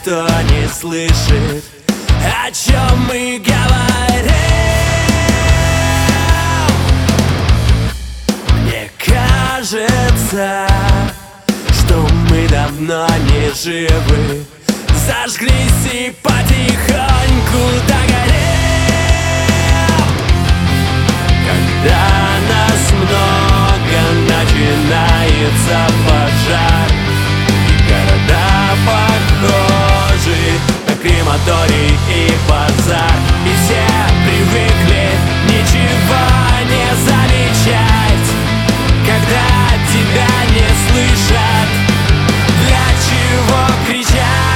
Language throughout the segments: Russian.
никто не слышит, о чем мы говорим. Мне кажется, что мы давно не живы. Зажглись и потихоньку догорим. Когда нас много, начинается пожар, и города похожи на крематорий и базар. И все привыкли ничего не замечать, когда тебя не слышат. Для чего кричать?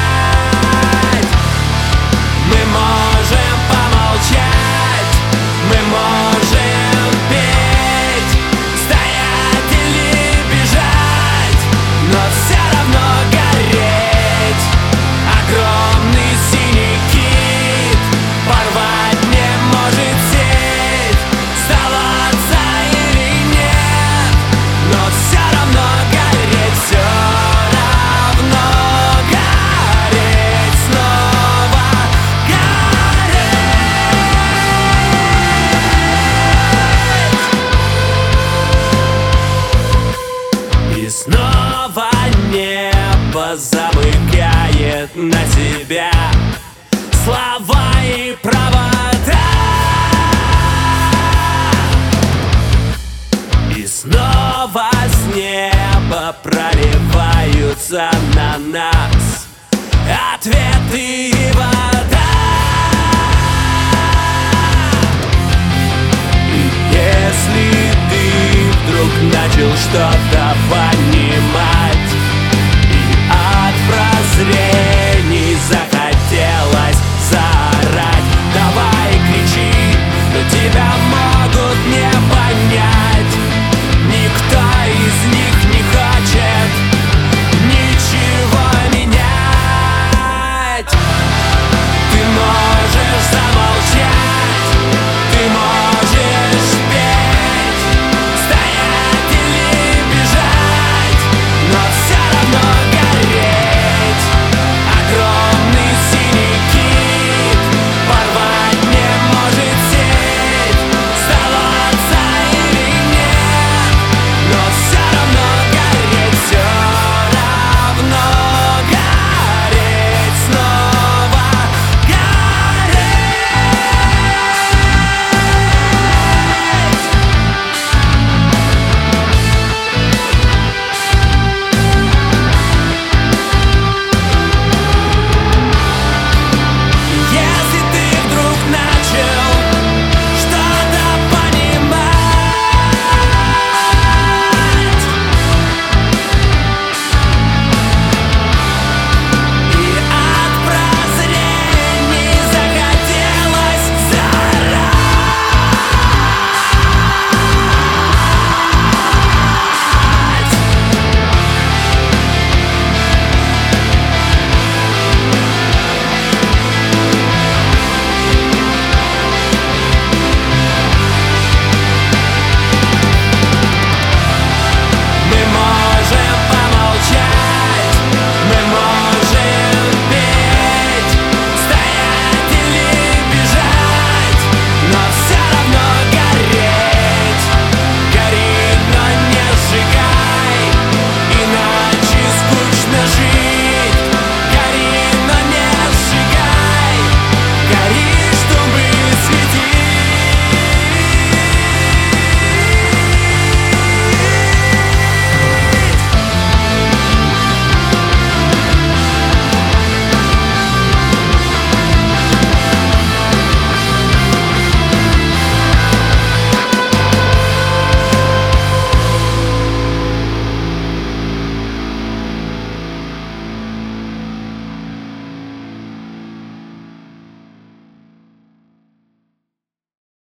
Мы можем помолчать, мы можем петь, стоять или бежать, но все равно гореть. Огромный синий кит порвать не может сеть, сдаваться или нет, но все равно гореть, все равно гореть, снова гореть. И снова небо замыкает на себя слова и провода. И снова с неба проливаются на нас ответы